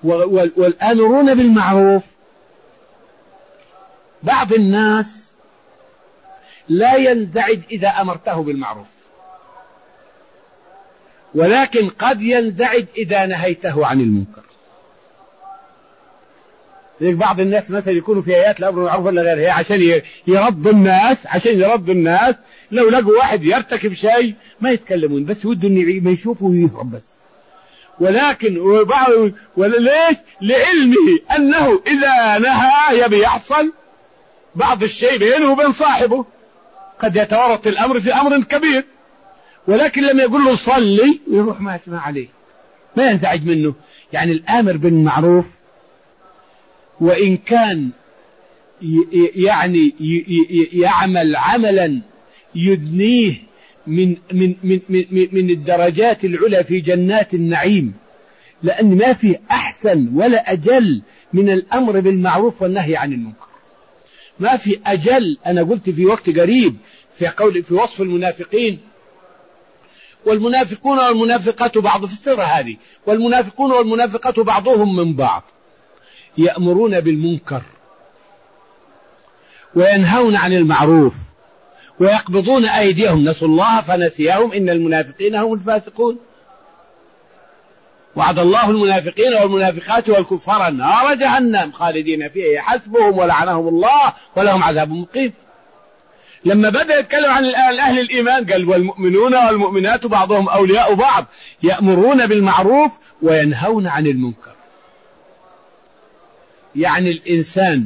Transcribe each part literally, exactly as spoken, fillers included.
والآمرون بالمعروف، بعض الناس لا ينزعج إذا أمرته بالمعروف، ولكن قد ينزعج إذا نهيته عن المنكر. بعض الناس مثلا يكونوا في آيات الأمر بالمعروف ولا غيرها عشان يرد الناس، عشان يرد الناس لو لقوا واحد يرتكب شيء ما يتكلمون، بس ودوا إن ما يشوفوا ويهرب بس. ولكن وبعض وليش؟ لعلمه أنه إذا نهى يبي يحصل بعض الشيء بينه وبين صاحبه، قد يتورط الأمر في أمر كبير، ولكن لما يقول له صلي يروح ما يسمع عليه، ما ينزعج منه. يعني الآمر بالمعروف وإن كان يعني يعمل عملا يدنيه من من من من من الدرجات العلى في جنات النعيم، لأن ما في أحسن ولا أجل من الأمر بالمعروف والنهي عن المنكر. ما في أجل. أنا قلت في وقت قريب في قول في وصف المنافقين: والمنافقون والمنافقات بعض في السورة هذه، والمنافقون والمنافقات بعضهم من بعض يأمرون بالمنكر وينهون عن المعروف ويقبضون أيديهم، نسوا الله فنسيهم إن المنافقين هم الفاسقون. وعد الله المنافقين والمنافقات والكفار نار جهنم خالدين فيها حسبهم ولعنهم الله ولهم عذاب مقيم. لما بدأ يتكلم عن أهل الإيمان قال: والمؤمنون والمؤمنات بعضهم أولياء بعض يأمرون بالمعروف وينهون عن المنكر. يعني الإنسان،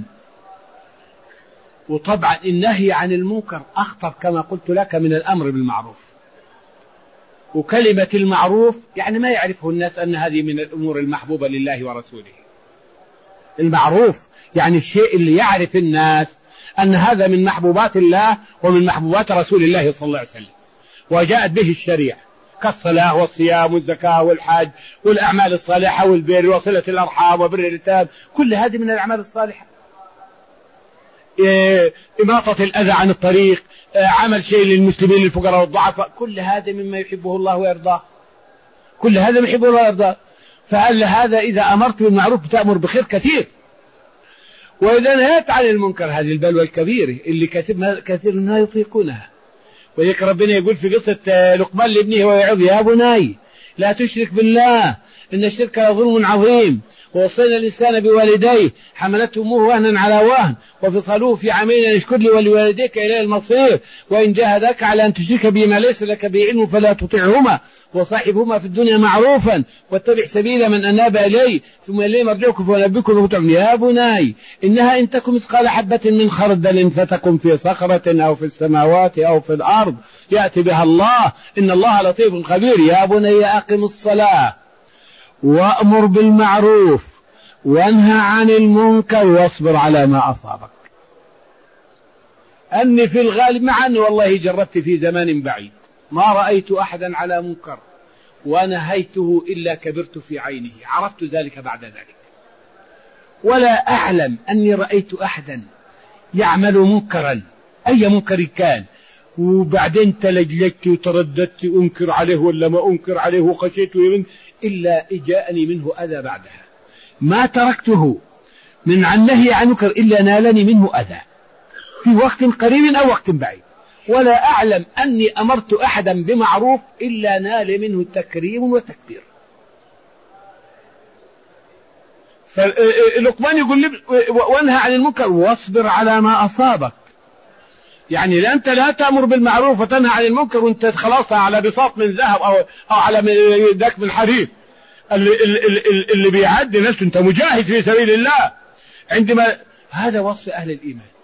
وطبعا النهي عن المنكر أخطر كما قلت لك من الأمر بالمعروف. وكلمة المعروف يعني ما يعرفه الناس أن هذه من الأمور المحبوبة لله ورسوله. المعروف يعني الشيء اللي يعرف الناس أن هذا من محبوبات الله ومن محبوبات رسول الله صلى الله عليه وسلم، وجاءت به الشريعة كالصلاة والصيام والزكاة والحج والأعمال الصالحة والبر وصلة الأرحام وبر اليتامى، كل هذه من الأعمال الصالحة. إماطة الأذى عن الطريق، عمل شيء للمسلمين للفقراء والضعفاء، كل هذا مما يحبه الله ويرضاه، كل هذا يحبه الله ويرضاه. فهل هذا إذا أمرت بالمعروف بتأمر بخير كثير، وإذا نهيت عن المنكر هذه البلوى الكبيرة اللي كثير ما يطيقونها. وذلك ربنا يقول في قصة لقمان لابنه ويعظ: يا بني لا تشرك بالله إن الشرك لظلم عظيم، ووصينا الإنسان بوالديه حملته أمه وهنا على وهن وفصلوه في عامين أن اشكر لي ولوالديك إليه المصير، وإن جاهداك على أن تشرك بما ليس لك به علم فلا تطعهما وصاحبهما في الدنيا معروفا واتبع سبيل من أناب إلي ثم إليه مرجعكم فأنبئكم وتعلم. يا بني إنها إن تكن مثقال حبة من خردل فتكن في صخرة أو في السماوات أو في الأرض يأتي بها الله إن الله لطيف خبير. يا بني أقم الصلاة وأمر بالمعروف وانهى عن المنكر واصبر على ما أصابك. أني في الغالب مع أني والله جربت في زمان بعيد ما رأيت أحدا على منكر ونهيته إلا كبرت في عينه، عرفت ذلك بعد ذلك. ولا أعلم أني رأيت أحدا يعمل منكرا أي منكر كان وبعدين تلجلجت وترددت أنكر عليه ولا ما أنكر عليه وخشيت من إلا إجاءني منه أذى بعدها. ما تركته من عن نهي عن منكر إلا نالني منه أذى في وقت قريب أو وقت بعيد. ولا أعلم أني أمرت أحدا بمعروف إلا نال منه تكريم وتكبير. فلقمان يقول لي وانهى عن المنكر واصبر على ما أصابك. يعني لا أنت لا تأمر بالمعروف وتنهى عن المنكر وأنت خلاص على بساط من ذهب أو, أو على ذاك من حديد اللي, اللي, اللي بيعدي نفسه. أنت مجاهد في سبيل الله. عندما هذا وصف أهل الإيمان.